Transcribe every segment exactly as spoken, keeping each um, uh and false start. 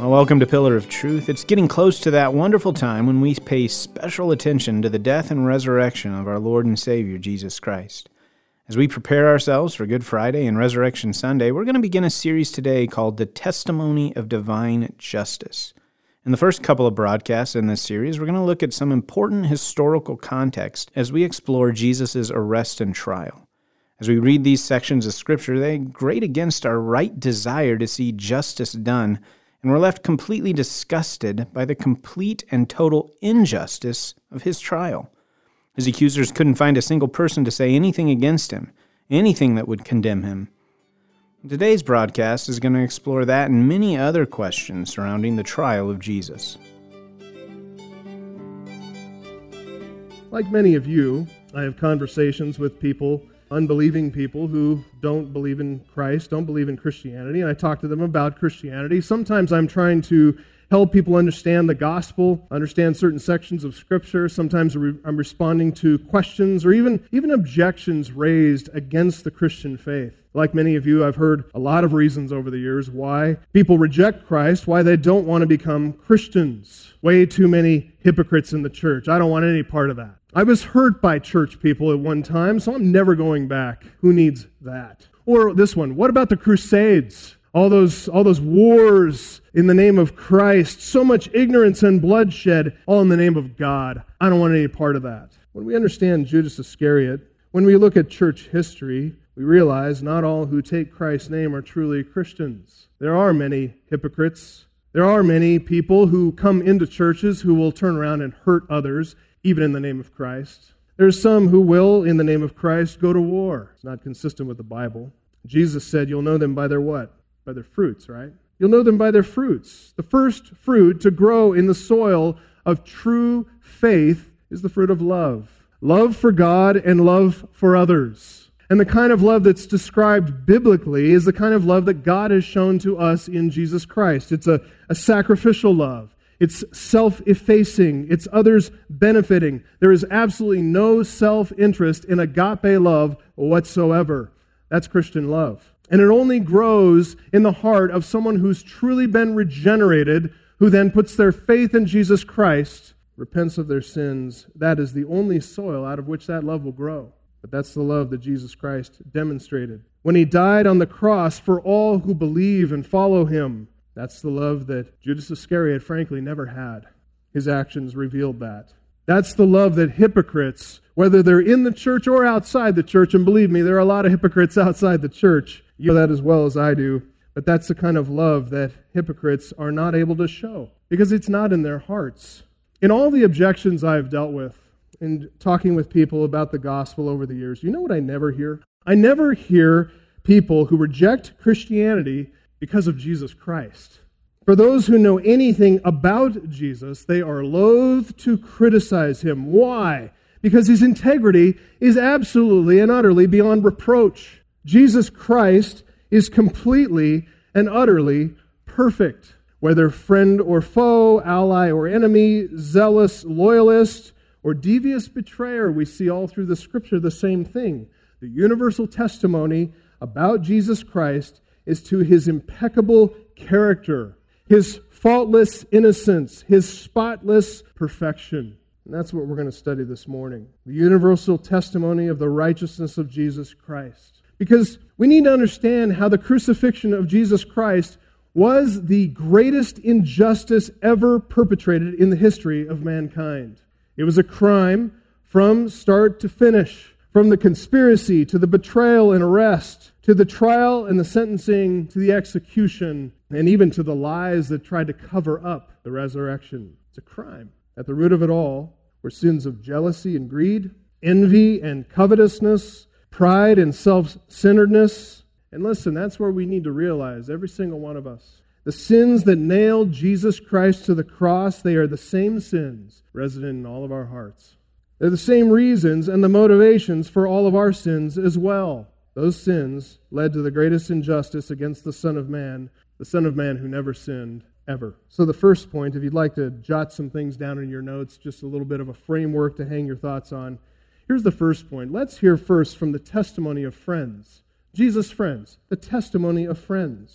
Well, welcome to Pillar of Truth. It's getting close to that wonderful time when we pay special attention to the death and resurrection of our Lord and Savior, Jesus Christ. As we prepare ourselves for Good Friday and Resurrection Sunday, we're going to begin a series today called The Testimony of Divine Justice. In the first couple of broadcasts in this series, we're going to look at some important historical context as we explore Jesus' arrest and trial. As we read these sections of Scripture, they grate against our right desire to see justice done, and we're left completely disgusted by the complete and total injustice of his trial. His accusers couldn't find a single person to say anything against him, anything that would condemn him. Today's broadcast is going to explore that and many other questions surrounding the trial of Jesus. Like many of you, I have conversations with people, unbelieving people who don't believe in Christ, don't believe in Christianity, and I talk to them about Christianity. Sometimes I'm trying to help people understand the gospel, understand certain sections of Scripture. Sometimes I'm responding to questions or even, even objections raised against the Christian faith. Like many of you, I've heard a lot of reasons over the years why people reject Christ, why they don't want to become Christians. Way too many hypocrites in the church. I don't want any part of that. I was hurt by church people at one time, so I'm never going back. Who needs that? Or this one, what about the Crusades? All those, all those wars in the name of Christ, so much ignorance and bloodshed, all in the name of God. I don't want any part of that. When we understand Judas Iscariot, when we look at church history, we realize not all who take Christ's name are truly Christians. There are many hypocrites. There are many people who come into churches who will turn around and hurt others, even in the name of Christ. There's some who will, in the name of Christ, go to war. It's not consistent with the Bible. Jesus said, you'll know them by their what? By their fruits, right? You'll know them by their fruits. The first fruit to grow in the soil of true faith is the fruit of love. Love for God and love for others. And the kind of love that's described biblically is the kind of love that God has shown to us in Jesus Christ. It's a, a sacrificial love. It's self-effacing. It's others benefiting. There is absolutely no self-interest in agape love whatsoever. That's Christian love. And it only grows in the heart of someone who's truly been regenerated, who then puts their faith in Jesus Christ, repents of their sins. That is the only soil out of which that love will grow. But that's the love that Jesus Christ demonstrated. When he died on the cross for all who believe and follow him, that's the love that Judas Iscariot, frankly, never had. His actions revealed that. That's the love that hypocrites, whether they're in the church or outside the church, and believe me, there are a lot of hypocrites outside the church. You know that as well as I do. But that's the kind of love that hypocrites are not able to show, because it's not in their hearts. In all the objections I've dealt with, in talking with people about the gospel over the years, you know what I never hear? I never hear people who reject Christianity because of Jesus Christ. For those who know anything about Jesus, they are loath to criticize him. Why? Because his integrity is absolutely and utterly beyond reproach. Jesus Christ is completely and utterly perfect. Whether friend or foe, ally or enemy, zealous loyalist, or devious betrayer, we see all through the Scripture the same thing. The universal testimony about Jesus Christ is to his impeccable character, his faultless innocence, his spotless perfection. And that's what we're going to study this morning. The universal testimony of the righteousness of Jesus Christ. Because we need to understand how the crucifixion of Jesus Christ was the greatest injustice ever perpetrated in the history of mankind. It was a crime from start to finish, from the conspiracy to the betrayal and arrest, to the trial and the sentencing, to the execution, and even to the lies that tried to cover up the resurrection. It's a crime. At the root of it all were sins of jealousy and greed, envy and covetousness, pride and self-centeredness. And listen, that's where we need to realize, every single one of us, the sins that nailed Jesus Christ to the cross, they are the same sins resident in all of our hearts. They're the same reasons and the motivations for all of our sins as well. Those sins led to the greatest injustice against the Son of Man, the Son of Man who never sinned, ever. So the first point, if you'd like to jot some things down in your notes, just a little bit of a framework to hang your thoughts on. Here's the first point. Let's hear first from the testimony of friends. Jesus' friends, the testimony of friends.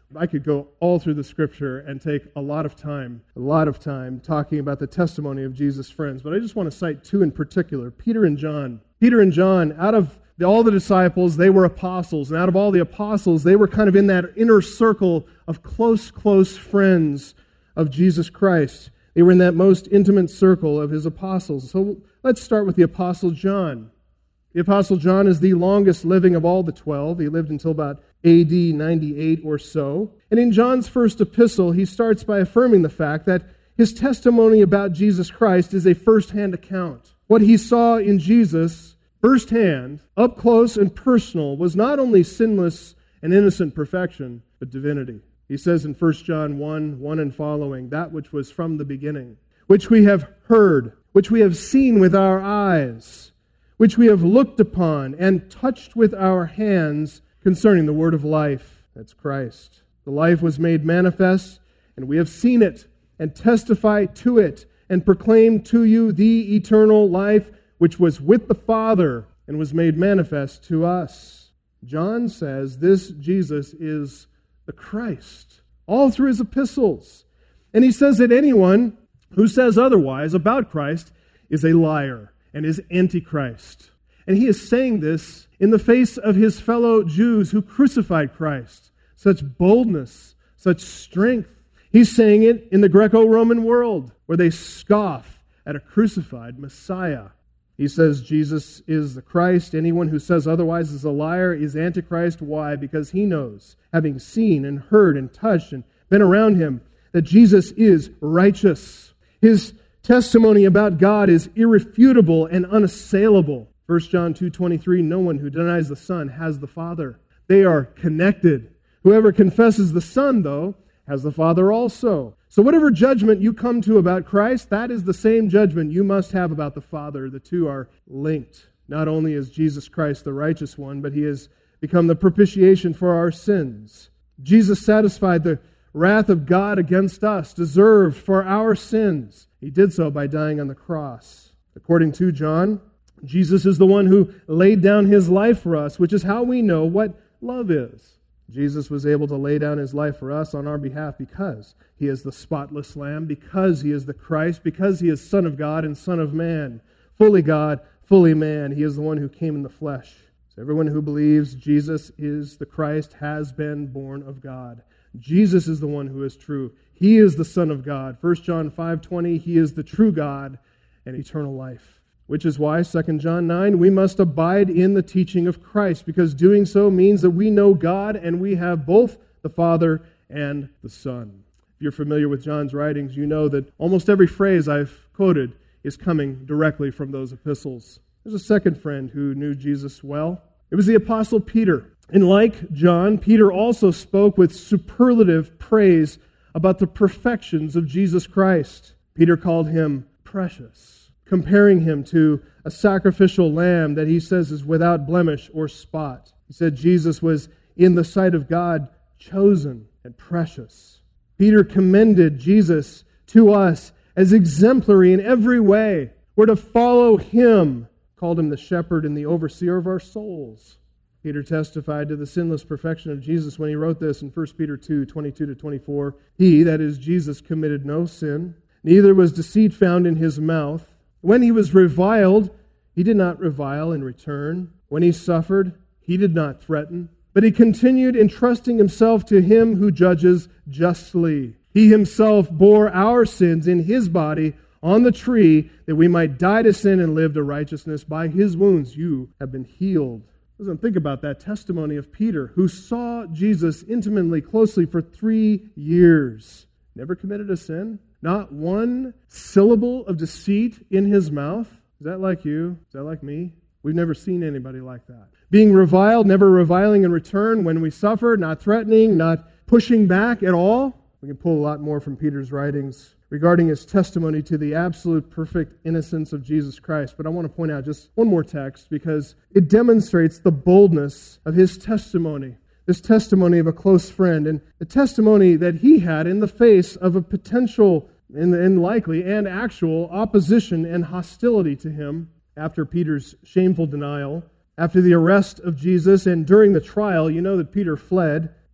I could go all through the Scripture and take a lot of time, a lot of time talking about the testimony of Jesus' friends, but I just want to cite two in particular, Peter and John. Peter and John, out of the, all the disciples, they were apostles, and out of all the apostles, they were kind of in that inner circle of close, close friends of Jesus Christ. They were in that most intimate circle of his apostles. So let's start with the Apostle John. The Apostle John is the longest living of all the twelve. He lived until about A D ninety-eight or so. And in John's first epistle, he starts by affirming the fact that his testimony about Jesus Christ is a first-hand account. What he saw in Jesus firsthand, up close and personal, was not only sinless and innocent perfection, but divinity. He says in First John one, one and following, that which was from the beginning, which we have heard, which we have seen with our eyes, which we have looked upon and touched with our hands concerning the word of life. That's Christ. The life was made manifest, and we have seen it, and testify to it, and proclaim to you the eternal life which was with the Father and was made manifest to us. John says this Jesus is the Christ, all through his epistles. And he says that anyone who says otherwise about Christ is a liar and is Antichrist. And he is saying this in the face of his fellow Jews who crucified Christ. Such boldness, such strength. He's saying it in the Greco-Roman world where they scoff at a crucified Messiah. He says Jesus is the Christ. Anyone who says otherwise is a liar, is Antichrist. Why? Because he knows, having seen and heard and touched and been around him, that Jesus is righteous. His testimony about God is irrefutable and unassailable. First John two twenty-three, no one who denies the Son has the Father. They are connected. Whoever confesses the Son, though, has the Father also. So whatever judgment you come to about Christ, that is the same judgment you must have about the Father. The two are linked. Not only is Jesus Christ the righteous one, but he has become the propitiation for our sins. Jesus satisfied the wrath of God against us, deserved for our sins. He did so by dying on the cross. According to John, Jesus is the one who laid down his life for us, which is how we know what love is. Jesus was able to lay down his life for us on our behalf because he is the spotless Lamb, because he is the Christ, because he is Son of God and Son of Man, fully God, fully man. He is the one who came in the flesh. So everyone who believes Jesus is the Christ has been born of God. Jesus is the one who is true. He is the Son of God. First John five twenty, he is the true God and eternal life. Which is why, Second John nine, we must abide in the teaching of Christ, because doing so means that we know God and we have both the Father and the Son. If you're familiar with John's writings, you know that almost every phrase I've quoted is coming directly from those epistles. There's a second friend who knew Jesus well. It was the Apostle Peter. And like John, Peter also spoke with superlative praise about the perfections of Jesus Christ. Peter called him precious, comparing him to a sacrificial lamb that he says is without blemish or spot. He said Jesus was, in the sight of God, chosen and precious. Peter commended Jesus to us as exemplary in every way. We're to follow him, called him the shepherd and the overseer of our souls. Peter testified to the sinless perfection of Jesus when he wrote this in First Peter two, twenty-two to twenty-four. He, that is Jesus, committed no sin, neither was deceit found in his mouth. When he was reviled, he did not revile in return. When he suffered, he did not threaten, but he continued entrusting himself to him who judges justly. He himself bore our sins in his body on the tree, that we might die to sin and live to righteousness. By his wounds you have been healed. Listen, think about that testimony of Peter, who saw Jesus intimately, closely for three years. Never committed a sin. Not one syllable of deceit in his mouth. Is that like you? Is that like me? We've never seen anybody like that. Being reviled, never reviling in return. When we suffer, not threatening, not pushing back at all. We can pull a lot more from Peter's writings regarding his testimony to the absolute perfect innocence of Jesus Christ. But I want to point out just one more text because it demonstrates the boldness of his testimony. This testimony of a close friend, and the testimony that he had in the face of a potential and, and likely and actual opposition and hostility to him after Peter's shameful denial, after the arrest of Jesus, and during the trial. You know that Peter fled.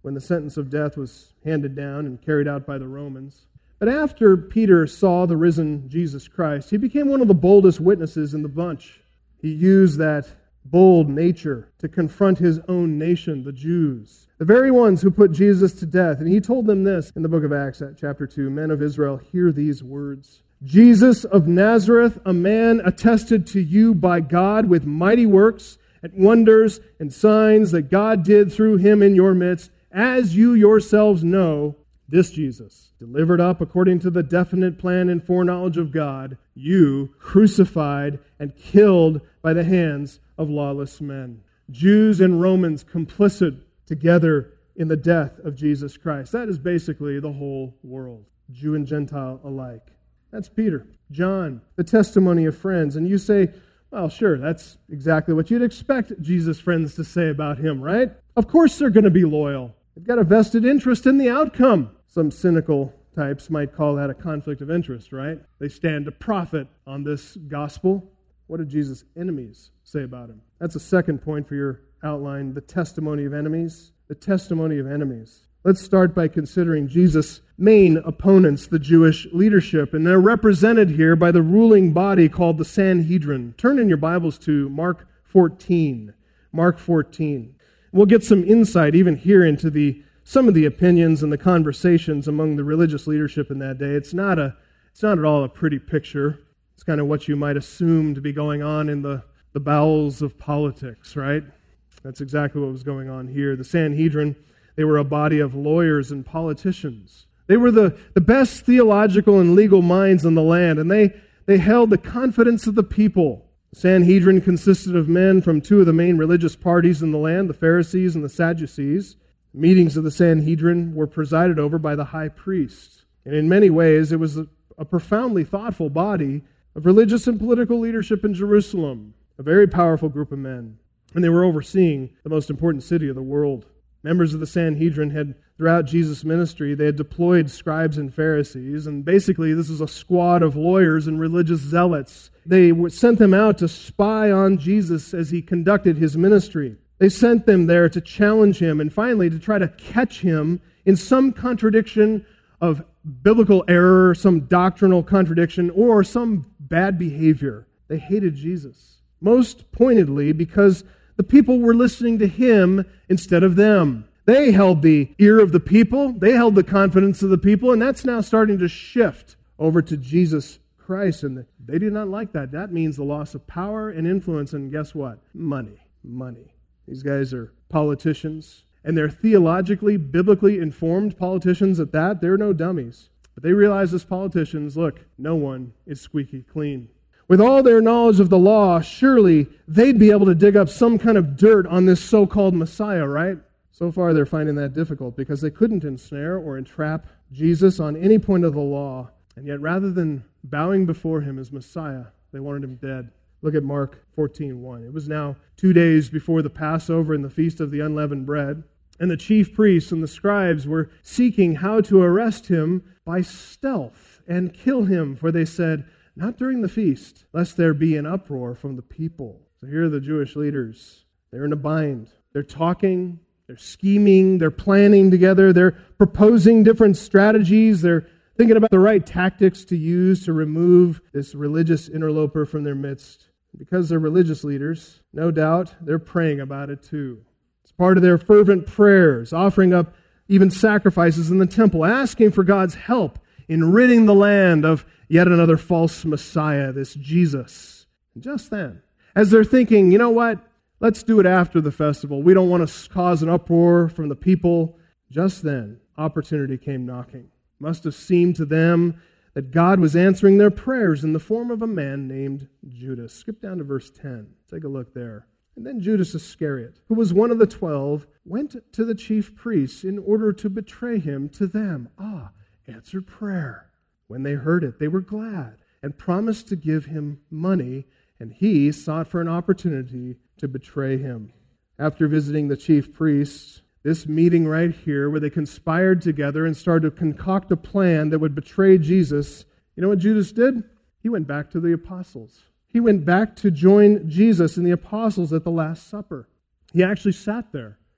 when the sentence of death was handed down and carried out by the Romans. But after Peter saw the risen Jesus Christ, he became one of the boldest witnesses in the bunch. He used that bold nature to confront his own nation, the Jews, the very ones who put Jesus to death. And he told them this in the book of Acts, chapter two, "Men of Israel, hear these words. Jesus of Nazareth, a man attested to you by God with mighty works and wonders and signs that God did through him in your midst, as you yourselves know, this Jesus, delivered up according to the definite plan and foreknowledge of God, you crucified and killed by the hands of lawless men." Jews and Romans complicit together in the death of Jesus Christ. That is basically the whole world, Jew and Gentile alike. That's Peter. John, the testimony of friends. And you say, well, sure, that's exactly what you'd expect Jesus' friends to say about him, right? Of course they're going to be loyal. They've got a vested interest in the outcome. Some cynical types might call that a conflict of interest, right? They stand to profit on this gospel. What did Jesus' enemies say about him? That's a second point for your outline, the testimony of enemies. The testimony of enemies. Let's start by considering Jesus' main opponents, the Jewish leadership, and they're represented here by the ruling body called the Sanhedrin. Turn in your Bibles to Mark fourteen. Mark fourteen. We'll get some insight even here into the some of the opinions and the conversations among the religious leadership in that day. It's not a, it's not at all a pretty picture. It's kind of what you might assume to be going on in the, the bowels of politics, right? That's exactly what was going on here. The Sanhedrin, they were a body of lawyers and politicians. They were the, the best theological and legal minds in the land, and they, they held the confidence of the people. The Sanhedrin consisted of men from two of the main religious parties in the land, the Pharisees and the Sadducees. Meetings of the Sanhedrin were presided over by the high priest. And in many ways, it was a, a profoundly thoughtful body of religious and political leadership in Jerusalem, a very powerful group of men. And they were overseeing the most important city of the world. Members of the Sanhedrin had, throughout Jesus' ministry, they had deployed scribes and Pharisees, and basically this is a squad of lawyers and religious zealots. They sent them out to spy on Jesus as he conducted his ministry. They sent them there to challenge him and finally to try to catch him in some contradiction of biblical error, some doctrinal contradiction, or some bad behavior. They hated Jesus, most pointedly because the people were listening to him instead of them. They held the ear of the people, they held the confidence of the people, and that's now starting to shift over to Jesus Christ, and they did not like that. That means the loss of power and influence, and guess what? Money. Money. These guys are politicians, and they're theologically, biblically informed politicians at that. They're no dummies. But they realize as politicians, look, no one is squeaky clean. With all their knowledge of the law, surely they'd be able to dig up some kind of dirt on this so-called Messiah, right? So far, they're finding that difficult because they couldn't ensnare or entrap Jesus on any point of the law. And yet, rather than bowing before him as Messiah, they wanted him dead. Look at Mark fourteen one. It was now two days before the Passover and the Feast of the Unleavened Bread, and the chief priests and the scribes were seeking how to arrest him by stealth and kill him, for they said, "Not during the feast, lest there be an uproar from the people." So here are the Jewish leaders. They're in a bind. They're talking, they're scheming, they're planning together, they're proposing different strategies, they're thinking about the right tactics to use to remove this religious interloper from their midst. Because they're religious leaders, no doubt they're praying about it too. It's part of their fervent prayers, offering up even sacrifices in the temple, asking for God's help in ridding the land of yet another false Messiah, this Jesus. And just then, as they're thinking, you know what, let's do it after the festival. We don't want to cause an uproar from the people. Just then, opportunity came knocking. It must have seemed to them that God was answering their prayers in the form of a man named Judas. Skip down to verse ten. Take a look there. And then Judas Iscariot, who was one of the twelve, went to the chief priests in order to betray him to them. Ah, answered prayer. When they heard it, they were glad and promised to give him money, and he sought for an opportunity to betray him. After visiting the chief priests, this meeting right here where they conspired together and started to concoct a plan that would betray Jesus, you know what Judas did? He went back to the apostles. He went back to join Jesus and the apostles at the Last Supper. He actually sat there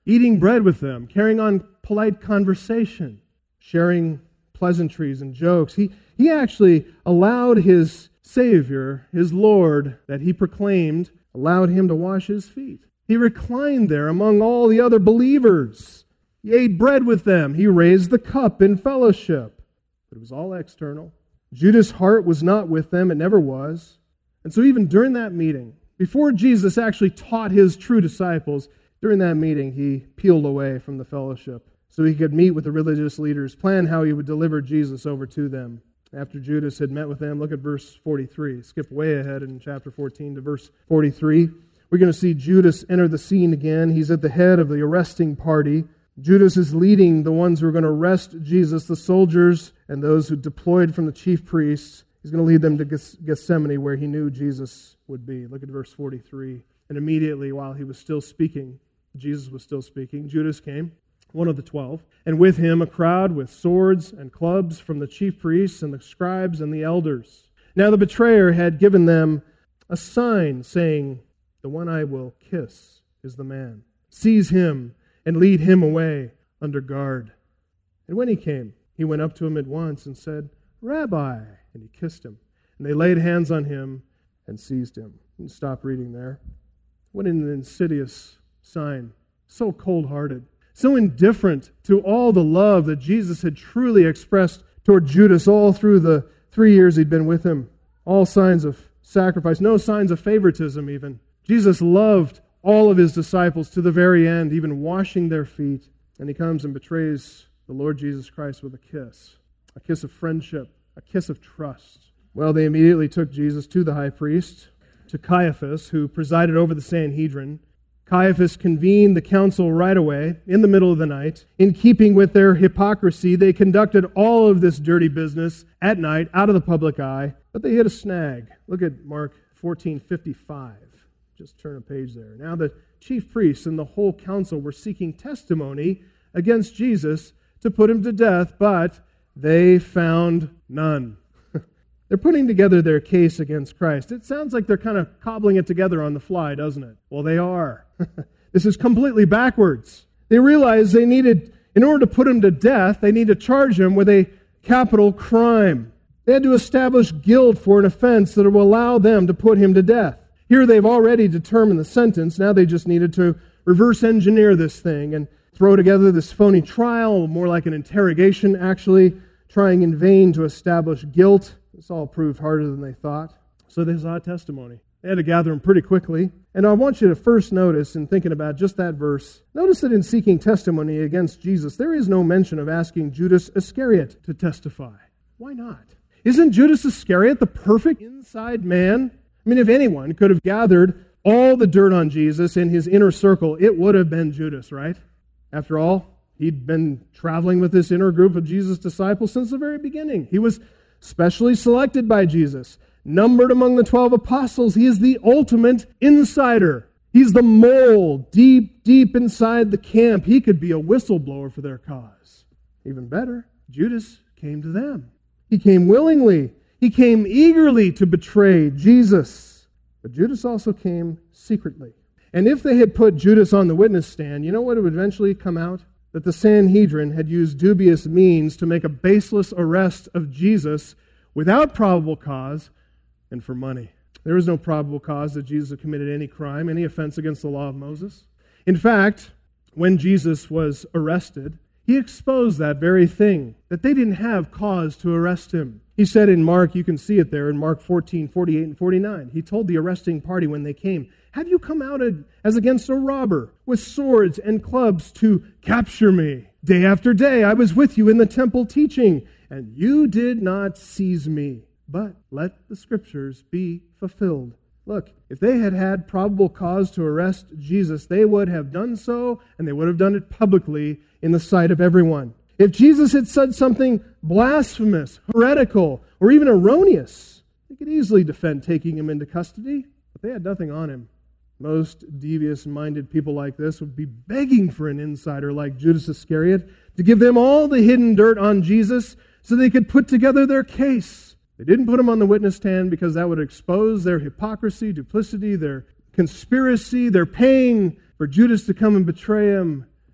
eating bread with them, carrying on polite conversation, sharing pleasantries and jokes. He, he actually allowed his Savior, his Lord, that he proclaimed, allowed him to wash his feet. He reclined there among all the other believers. He ate bread with them. He raised the cup in fellowship. But it was all external. Judas' heart was not with them. It never was. And so even during that meeting, before Jesus actually taught his true disciples, during that meeting, he peeled away from the fellowship so he could meet with the religious leaders, plan how he would deliver Jesus over to them. After Judas had met with them, look at verse forty-three. Skip way ahead in chapter fourteen to verse forty-three. We're going to see Judas enter the scene again. He's at the head of the arresting party. Judas is leading the ones who are going to arrest Jesus, the soldiers and those who deployed from the chief priests. He's going to lead them to Gethsemane, where he knew Jesus would be. Look at verse forty-three. And immediately, while he was still speaking, Jesus was still speaking, Judas came, one of the twelve, and with him a crowd with swords and clubs from the chief priests and the scribes and the elders. Now the betrayer had given them a sign, saying, "The one I will kiss is the man. Seize him and lead him away under guard." And when he came, he went up to him at once and said, "Rabbi," and he kissed him. And they laid hands on him and seized him. And stop reading there. What an insidious sign. So cold-hearted. So indifferent to all the love that Jesus had truly expressed toward Judas all through the three years he'd been with him. All signs of sacrifice. No signs of favoritism even. Jesus loved all of his disciples to the very end, even washing their feet. And he comes and betrays the Lord Jesus Christ with a kiss. A kiss of friendship. A kiss of trust. Well, they immediately took Jesus to the high priest, to Caiaphas, who presided over the Sanhedrin. Caiaphas convened the council right away, in the middle of the night. In keeping with their hypocrisy, they conducted all of this dirty business at night, out of the public eye. But they hit a snag. Look at Mark fourteen fifty-five. Just turn a page there. Now the chief priests and the whole council were seeking testimony against Jesus to put him to death, but they found none. They're putting together their case against Christ. It sounds like they're kind of cobbling it together on the fly, doesn't it? Well, they are. This is completely backwards. They realized they needed, in order to put him to death, they need to charge him with a capital crime. They had to establish guilt for an offense that will allow them to put him to death. Here they've already determined the sentence. Now they just needed to reverse engineer this thing and throw together this phony trial, more like an interrogation actually, trying in vain to establish guilt. This all proved harder than they thought. So they saw testimony. They had to gather them pretty quickly. And I want you to first notice, in thinking about just that verse, notice that in seeking testimony against Jesus, there is no mention of asking Judas Iscariot to testify. Why not? Isn't Judas Iscariot the perfect inside man? I mean, if anyone could have gathered all the dirt on Jesus in his inner circle, it would have been Judas, right? After all, he'd been traveling with this inner group of Jesus' disciples since the very beginning. He was specially selected by Jesus, numbered among the twelve apostles. He is the ultimate insider. He's the mole deep, deep inside the camp. He could be a whistleblower for their cause. Even better, Judas came to them. He came willingly. He came eagerly to betray Jesus. But Judas also came secretly. And if they had put Judas on the witness stand, you know what would eventually come out? That the Sanhedrin had used dubious means to make a baseless arrest of Jesus without probable cause and for money. There was no probable cause that Jesus had committed any crime, any offense against the law of Moses. In fact, when Jesus was arrested, he exposed that very thing, that they didn't have cause to arrest him. He said in Mark, you can see it there in Mark fourteen, forty-eight and forty-nine, he told the arresting party when they came, "Have you come out as against a robber with swords and clubs to capture me? Day after day I was with you in the temple teaching, and you did not seize me. But let the scriptures be fulfilled." Look, if they had had probable cause to arrest Jesus, they would have done so, and they would have done it publicly in the sight of everyone. If Jesus had said something blasphemous, heretical, or even erroneous, they could easily defend taking him into custody, but they had nothing on him. Most devious-minded people like this would be begging for an insider like Judas Iscariot to give them all the hidden dirt on Jesus so they could put together their case. They didn't put him on the witness stand because that would expose their hypocrisy, duplicity, their conspiracy. They're paying for Judas to come and betray him.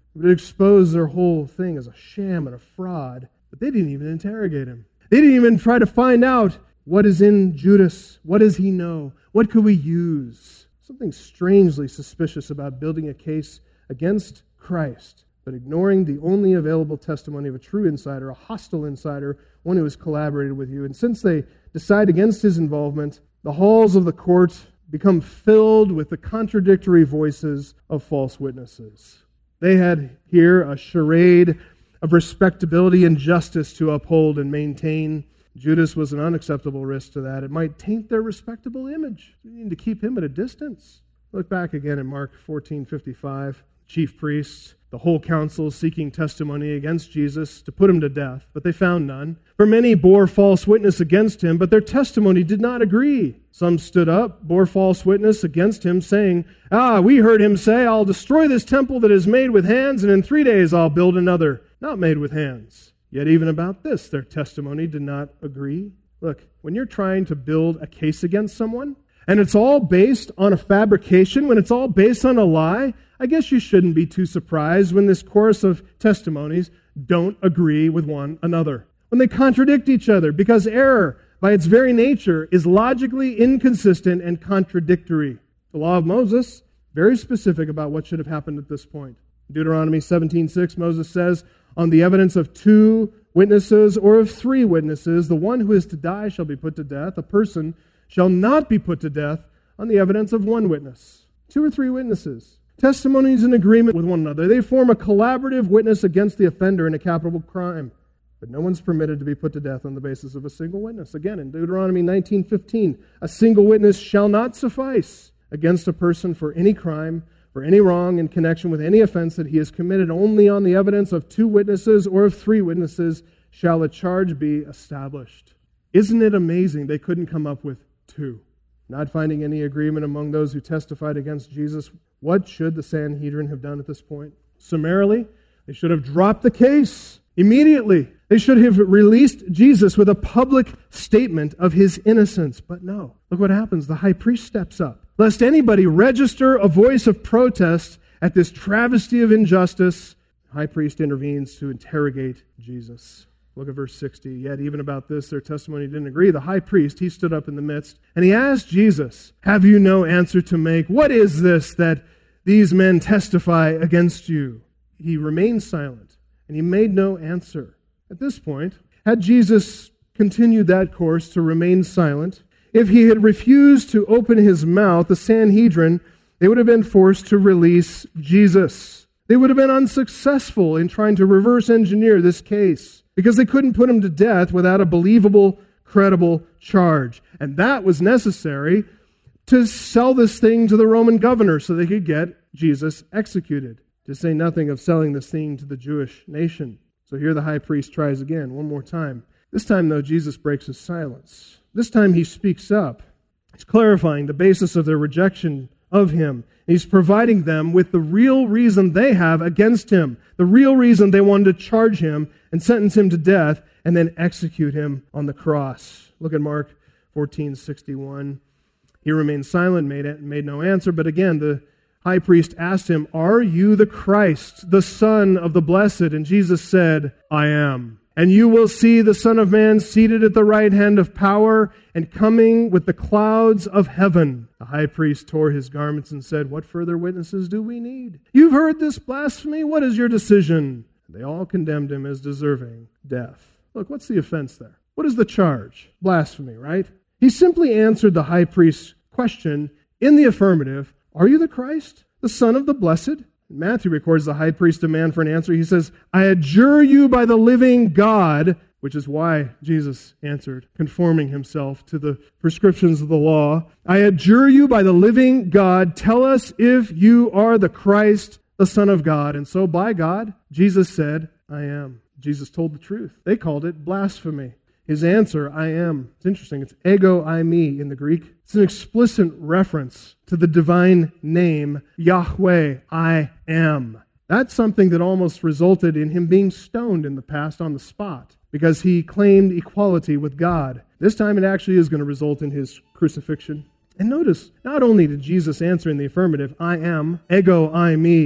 It would expose their whole thing as a sham and a fraud. But they didn't even interrogate him. They didn't even try to find out what is in Judas. What does he know? What could we use? Something strangely suspicious about building a case against Christ, but ignoring the only available testimony of a true insider, a hostile insider, one who has collaborated with you. And since they decide against his involvement, the halls of the court become filled with the contradictory voices of false witnesses. They had here a charade of respectability and justice to uphold and maintain. Judas was an unacceptable risk to that. It might taint their respectable image. We need to keep him at a distance. Look back again in Mark fourteen fifty-five. Chief priests, the whole council seeking testimony against Jesus to put him to death, but they found none. For many bore false witness against him, but their testimony did not agree. Some stood up, bore false witness against him, saying, Ah, we heard him say, I'll destroy this temple that is made with hands, and in three days I'll build another, not made with hands. Yet even about this, their testimony did not agree. Look, when you're trying to build a case against someone, and it's all based on a fabrication, when it's all based on a lie, I guess you shouldn't be too surprised when this chorus of testimonies don't agree with one another, when they contradict each other, because error, by its very nature, is logically inconsistent and contradictory. The law of Moses, very specific about what should have happened at this point. Deuteronomy seventeen six, Moses says, on the evidence of two witnesses or of three witnesses, the one who is to die shall be put to death. A person shall not be put to death on the evidence of one witness. Two or three witnesses. Testimonies in agreement with one another. They form a collaborative witness against the offender in a capital crime. But no one's permitted to be put to death on the basis of a single witness. Again, in Deuteronomy nineteen fifteen, a single witness shall not suffice against a person for any crime, for any wrong in connection with any offense that he has committed. Only on the evidence of two witnesses or of three witnesses shall a charge be established. Isn't it amazing they couldn't come up with two? Not finding any agreement among those who testified against Jesus, what should the Sanhedrin have done at this point? Summarily, they should have dropped the case immediately. They should have released Jesus with a public statement of his innocence. But no. Look what happens. The high priest steps up. Lest anybody register a voice of protest at this travesty of injustice, the high priest intervenes to interrogate Jesus. Look at verse sixty. Yet even about this, their testimony didn't agree. The high priest, he stood up in the midst, and he asked Jesus, have you no answer to make? What is this that these men testify against you? He remained silent, and he made no answer. At this point, had Jesus continued that course to remain silent, if he had refused to open his mouth, the Sanhedrin, they would have been forced to release Jesus. They would have been unsuccessful in trying to reverse engineer this case because they couldn't put him to death without a believable, credible charge. And that was necessary to sell this thing to the Roman governor so they could get Jesus executed, to say nothing of selling this thing to the Jewish nation. So here the high priest tries again, one more time. This time, though, Jesus breaks his silence. This time he speaks up. He's clarifying the basis of their rejection of him. He's providing them with the real reason they have against him, the real reason they wanted to charge him and sentence him to death and then execute him on the cross. Look at Mark fourteen sixty-one. He remained silent, made, made no answer, but again the high priest asked him, are you the Christ, the Son of the Blessed? And Jesus said, I am. And you will see the Son of Man seated at the right hand of power and coming with the clouds of heaven. The high priest tore his garments and said, what further witnesses do we need? You've heard this blasphemy. What is your decision? They all condemned him as deserving death. Look, what's the offense there? What is the charge? Blasphemy, right? He simply answered the high priest's question in the affirmative. Are you the Christ, the Son of the Blessed? Matthew records the high priest's demand for an answer. He says, I adjure you by the living God, which is why Jesus answered, conforming himself to the prescriptions of the law. I adjure you by the living God, tell us if you are the Christ, the Son of God. And so by God, Jesus said, I am. Jesus told the truth. They called it blasphemy. His answer, I am. It's interesting. It's ego eimi in the Greek. It's an explicit reference to the divine name, Yahweh, I am. That's something that almost resulted in him being stoned in the past on the spot because he claimed equality with God. This time it actually is going to result in his crucifixion. And notice, not only did Jesus answer in the affirmative, I am, ego eimi,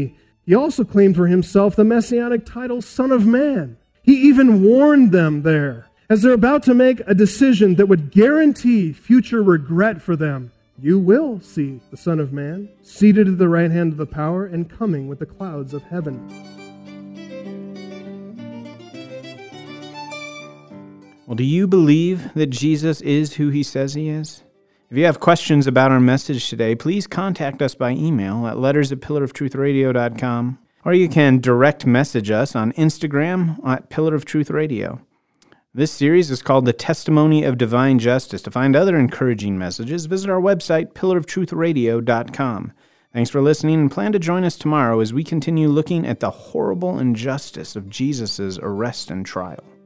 He also claimed for himself the messianic title, Son of Man. He even warned them there, as they're about to make a decision that would guarantee future regret for them. You will see the Son of Man seated at the right hand of the power and coming with the clouds of heaven. Well, do you believe that Jesus is who he says he is? If you have questions about our message today, please contact us by email at letters at pillar of truth radio dot com, or you can direct message us on Instagram at Pillar of Truth Radio. This series is called The Testimony of Divine Justice. To find other encouraging messages, visit our website, pillar of truth radio dot com. Thanks for listening, and plan to join us tomorrow as we continue looking at the horrible injustice of Jesus' arrest and trial.